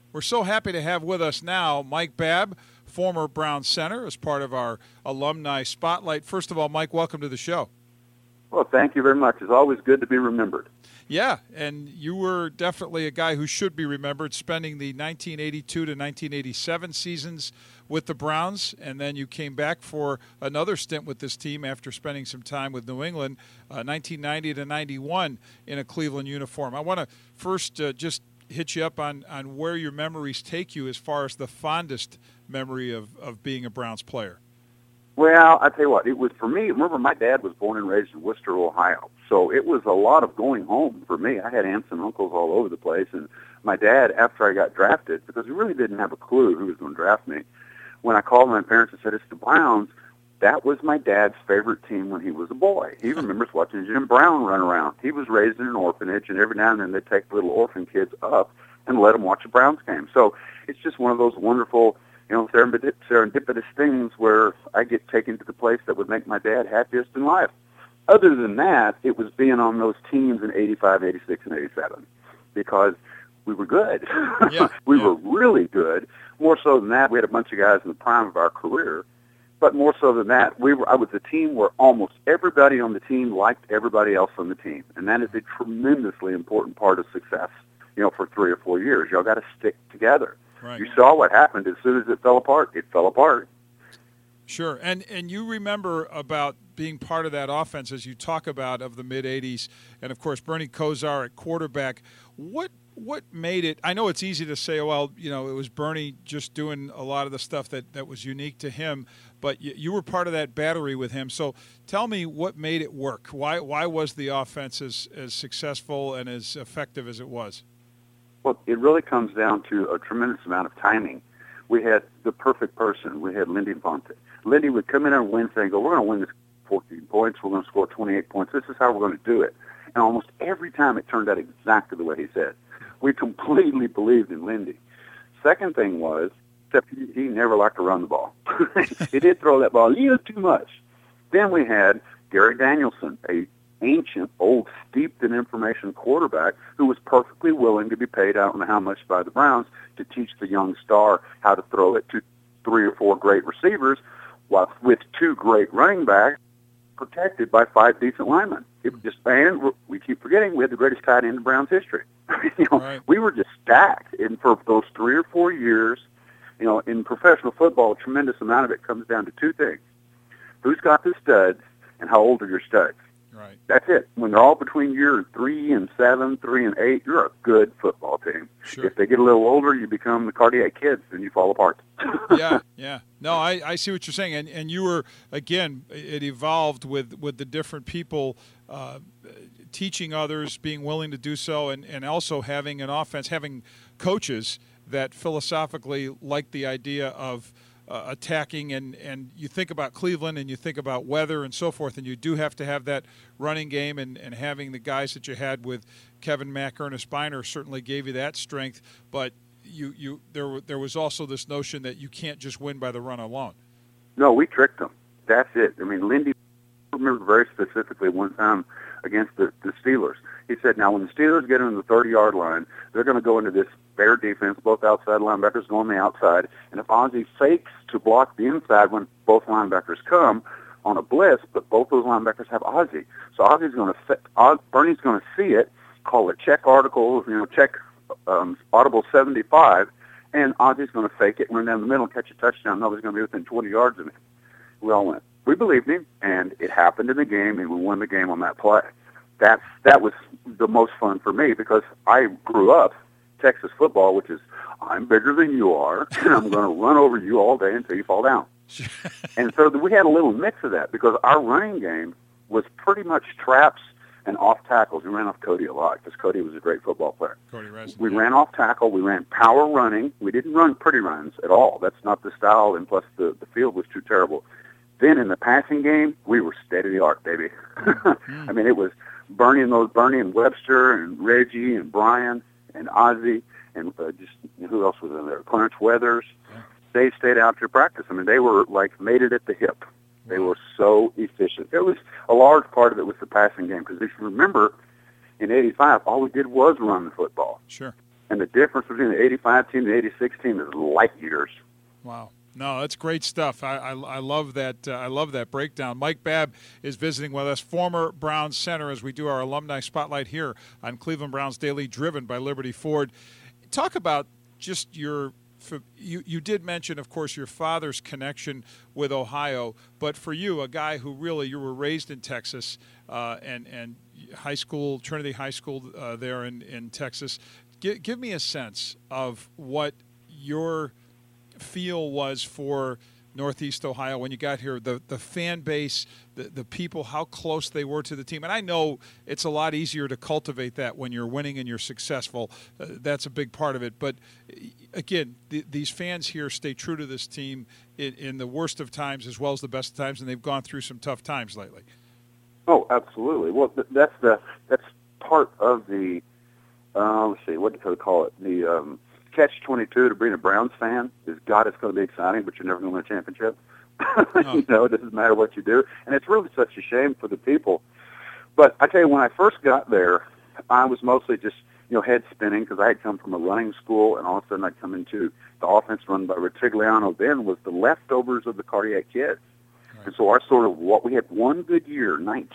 We're so happy to have with us now Mike Babb, former Browns center, as part of our alumni spotlight. First of all, Mike, welcome to the show. Well, thank you very much. It's always good to be remembered. Yeah, and you were definitely a guy who should be remembered, spending the 1982 to 1987 seasons with the Browns, and then you came back for another stint with this team after spending some time with New England, 1990 to 91 in a Cleveland uniform. I want to first just hit you up on where your memories take you as far as the fondest memory of being a Browns player. Well, I tell you what, it was for me. Remember, my dad was born and raised in Worcester, Ohio, so it was a lot of going home for me. I had aunts and uncles all over the place, and my dad, after I got drafted, because we really didn't have a clue who was going to draft me, when I called my parents and said, it's the Browns, that was my dad's favorite team when he was a boy. He remembers watching Jim Brown run around. He was raised in an orphanage, and every now and then they'd take little orphan kids up and let them watch a Browns game. So it's just one of those wonderful, serendipitous things where I get taken to the place that would make my dad happiest in life. Other than that, it was being on those teams in 85, 86, and 87 because we were good. Yeah, we were really good. More so than that, we had a bunch of guys in the prime of our career. But more so than that, I was a team where almost everybody on the team liked everybody else on the team. And that is a tremendously important part of success, for 3 or 4 years. Y'all got to stick together. Right. You saw what happened as soon as it fell apart. It fell apart. Sure. And you remember about being part of that offense, as you talk about, of the mid-'80s, and, of course, Bernie Kosar at quarterback. What made it – I know it's easy to say, well, it was Bernie just doing a lot of the stuff that was unique to him, but you were part of that battery with him. So tell me what made it work. Why was the offense as successful and as effective as it was? Well, it really comes down to a tremendous amount of timing. We had the perfect person. We had Lindy Fonte. Lindy would come in on Wednesday and go, we're going to win this 14 points. We're going to score 28 points. This is how we're going to do it. And almost every time it turned out exactly the way he said. We completely believed in Lindy. Second thing was, except he never liked to run the ball. He did throw that ball a little too much. Then we had Gary Danielson, a ancient, old, steeped in information quarterback who was perfectly willing to be paid I don't know how much by the Browns to teach the young star how to throw it to 3 or 4 great receivers while with 2 great running backs protected by 5 decent linemen. It was just, and we keep forgetting we had the greatest tight end in Browns history. Right. We were just stacked. And for those 3 or 4 years, in professional football, a tremendous amount of it comes down to 2 things. Who's got the studs and how old are your studs? Right. That's it. When they're all between year 3 and 7, 3 and 8, you're a good football team. Sure. If they get a little older, you become the Cardiac Kids, and you fall apart. Yeah. No, I see what you're saying. And you were, again, it evolved with the different people teaching others, being willing to do so, and also having an offense, having coaches that philosophically like the idea of attacking, and you think about Cleveland and you think about weather and so forth, and you do have to have that running game, and having the guys that you had with Kevin Mack, Ernest Biner certainly gave you that strength, but there was also this notion that you can't just win by the run alone. No, we tricked them. That's it. I mean, Lindy, I remember very specifically one time against the Steelers. He said, now when the Steelers get into the 30-yard line, they're going to go into this bear defense, both outside linebackers go on the outside, and if Ozzie fakes to block the inside when both linebackers come on a blitz, but both those linebackers have Ozzie. So Bernie's going to see it, call it check article, check audible 75, and Ozzie's going to fake it, run down the middle, and catch a touchdown. Nobody's going to be within 20 yards of him. We all went. We believed him, and it happened in the game, and we won the game on that play. That was the most fun for me because I grew up Texas football, which is I'm bigger than you are, and I'm going to run over you all day until you fall down. And so we had a little mix of that because our running game was pretty much traps and off tackles. We ran off Cody a lot because Cody was a great football player. We ran off tackle. We ran power running. We didn't run pretty runs at all. That's not the style, and plus the field was too terrible. Then in the passing game, we were state-of-the-art, baby. I mean, it was Bernie and Webster and Reggie and Brian and Ozzie and who else was in there? Clarence Weathers. Yeah. They stayed out to practice. I mean, they were made it at the hip. They were so efficient. It was a large part of it was the passing game because if you remember, in '85, all we did was run the football. Sure. And the difference between the 85 team and the 86 team is light years. Wow. No, that's great stuff. I love that. I love that breakdown. Mike Babb is visiting with us, former Browns center, as we do our alumni spotlight here on Cleveland Browns Daily, driven by Liberty Ford. Talk about just your. You did mention, of course, your father's connection with Ohio, but for you, a guy who really you were raised in Texas and high school, Trinity High School there in Texas. Give me a sense of what your feel was for Northeast Ohio when you got here, the fan base, the people, how close they were to the team. And I know it's a lot easier to cultivate that when you're winning and you're successful. That's a big part of it. But, again, these fans here stay true to this team in the worst of times as well as the best of times, and they've gone through some tough times lately. Oh, absolutely. Well, that's part of the, let's see, what do they call it? The catch-22 to being a Browns fan is, God, it's going to be exciting, but you're never going to win a championship. Oh. It doesn't matter what you do. And it's really such a shame for the people. But I tell you, when I first got there, I was mostly just, head spinning because I had come from a running school, and all of a sudden I'd come into the offense run by Retigliano then was the leftovers of the Cardiac Kids. Right. And so we had one good year,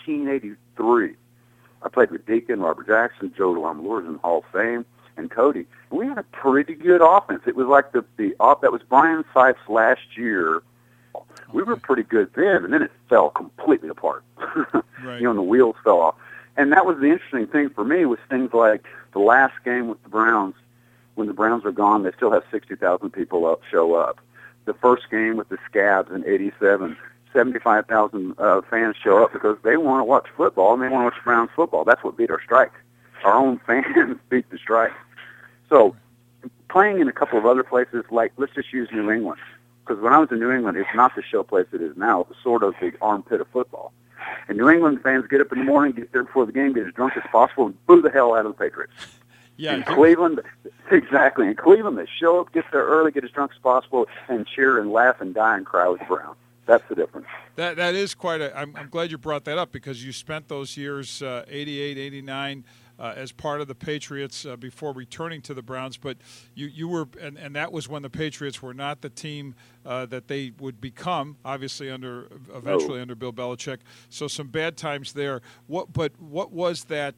1983. I played with Deacon, Robert Jackson, Joe Lamalour's in the Hall of Fame, and Cody. And we had a pretty good offense. It was like that was Brian Sipes last year. We were pretty good then, and then it fell completely apart. Right. And the wheels fell off. And that was the interesting thing for me was things like the last game with the Browns. When the Browns are gone, they still have 60,000 people show up. The first game with the Scabs in '87, 75,000 fans show up because they want to watch football and they want to watch Browns football. That's what beat our strike. Our own fans beat the strike. So playing in a couple of other places, like let's just use New England, because when I was in New England, it's not the show place it is now. It was sort of the armpit of football. And New England fans get up in the morning, get there before the game, get as drunk as possible, and boo the hell out of the Patriots. Yeah, in Cleveland, exactly. In Cleveland, they show up, get there early, get as drunk as possible, and cheer and laugh and die and cry with the Browns. That's the difference. That is quite I'm glad you brought that up because you spent those years, 88, 89, as part of the Patriots before returning to the Browns. But you were, and that was when the Patriots were not the team that they would become, obviously eventually under Bill Belichick. So some bad times there. What was that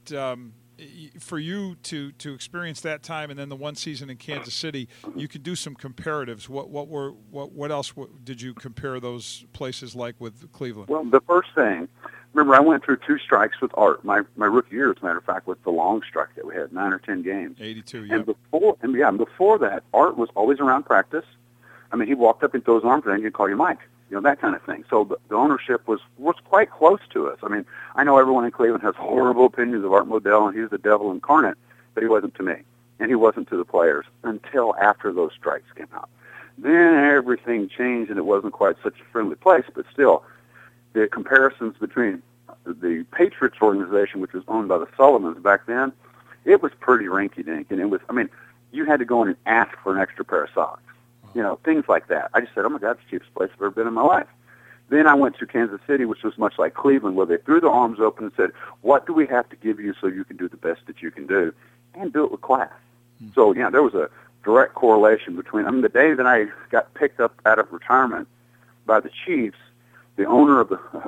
for you to experience that time and then the one season in Kansas City? You can do some comparatives. What else did you compare those places like with Cleveland? Well, the first thing, remember I went through 2 strikes with Art. My rookie year, as a matter of fact, was the long strike that we had, 9 or 10 games. 82, yeah. And before that, Art was always around practice. I mean, he walked up and threw his arms around you and call you Mike. That kind of thing. So the ownership was quite close to us. I mean, I know everyone in Cleveland has horrible opinions of Art Modell, and he's the devil incarnate, but he wasn't to me, and he wasn't to the players until after those strikes came out. Then everything changed, and it wasn't quite such a friendly place, but still, the comparisons between the Patriots organization, which was owned by the Sullivans back then, it was pretty rinky-dink, and it was, I mean, you had to go in and ask for an extra pair of socks. Things like that. I just said, oh, my God, it's the cheapest place I've ever been in my life. Then I went to Kansas City, which was much like Cleveland, where they threw their arms open and said, what do we have to give you so you can do the best that you can do, and do it with class. So, there was a direct correlation between, the day that I got picked up out of retirement by the Chiefs, the owner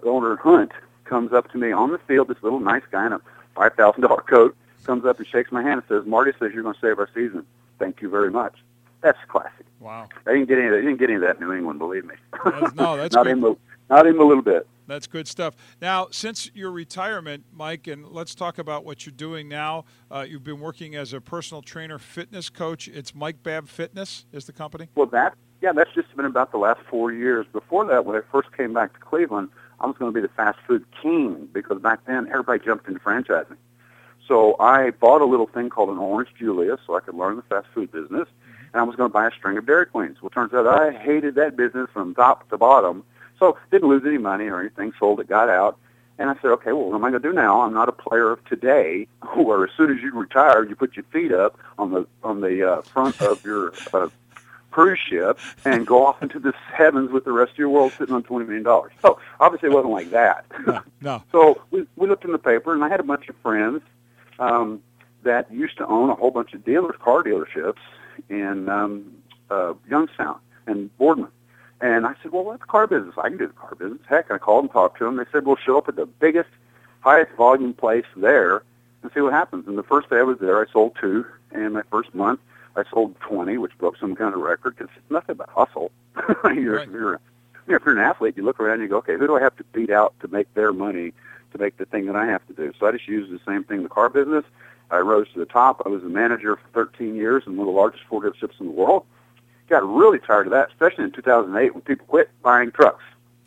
Hunt comes up to me on the field, this little nice guy in a $5,000 coat, comes up and shakes my hand and says, Marty says you're going to save our season. Thank you very much. That's classic. Wow. I didn't get any of that in New England, believe me. That's not good. Not even a little bit. That's good stuff. Now, since your retirement, Mike, and let's talk about what you're doing now. You've been working as a personal trainer, fitness coach. It's Mike Babb Fitness is the company? Well, that's just been about the last 4 years. Before that, when I first came back to Cleveland, I was going to be the fast food king because back then everybody jumped into franchising. So I bought a little thing called an Orange Julius so I could learn the fast food business. And I was going to buy a string of Dairy Queens. Well, it turns out I hated that business from top to bottom, so didn't lose any money or anything, sold it, got out. And I said, okay, well, what am I going to do now? I'm not a player of today where as soon as you retire, you put your feet up on the front of your cruise ship and go off into the heavens with the rest of your world sitting on $20 million. So obviously it wasn't like that. No. So we looked in the paper, and I had a bunch of friends that used to own a whole bunch of car dealerships in Youngstown and Boardman. And I said, well, what's car business? I can do the car business. Heck, I called and talked to them. They said, we'll show up at the biggest, highest volume place there and see what happens. And the first day I was there, I sold 2. And my first month, I sold 20, which broke some kind of record because it's nothing but hustle. If you're an athlete, you look around and you go, okay, who do I have to beat out to make their money, to make the thing that I have to do? So I just used the same thing in the car business. I rose to the top. I was a manager for 13 years in one of the largest Ford dealerships in the world. Got really tired of that, especially in 2008 when people quit buying trucks.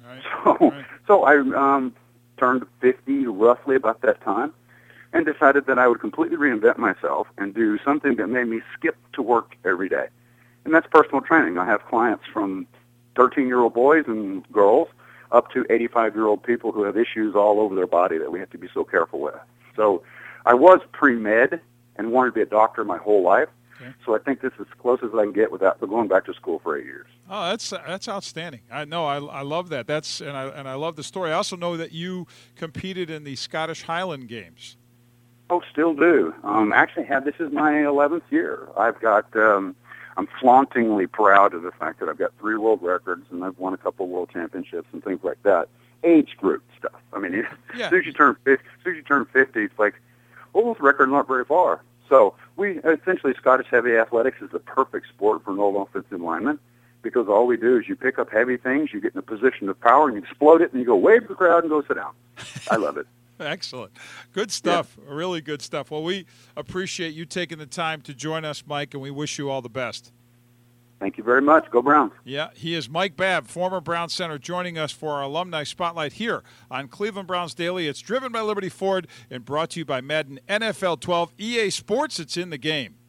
So I turned 50 roughly about that time and decided that I would completely reinvent myself and do something that made me skip to work every day. And that's personal training. I have clients from 13-year-old boys and girls up to 85-year-old people who have issues all over their body that we have to be so careful with. So I was pre-med and wanted to be a doctor my whole life. Okay. So I think this is as close as I can get without going back to school for 8 years. Oh, that's outstanding. I love that. I love the story. I also know that you competed in the Scottish Highland Games. Oh, still do. Actually, this is my 11th year. I've got. I'm flauntingly proud of the fact that I've got 3 world records and I've won a couple of world championships and things like that. Age group stuff. I mean, as soon as you turn 50, it's like, well, those records aren't very far. So essentially, Scottish heavy athletics is the perfect sport for an old offensive lineman because all we do is you pick up heavy things, you get in a position of power, and you explode it, and you go wave to the crowd and go sit down. I love it. Excellent. Good stuff. Yeah. Really good stuff. Well, we appreciate you taking the time to join us, Mike, and we wish you all the best. Thank you very much. Go Browns. Yeah, he is Mike Babb, former Browns center, joining us for our Alumni Spotlight here on Cleveland Browns Daily. It's driven by Liberty Ford and brought to you by Madden NFL 12. EA Sports, it's in the game.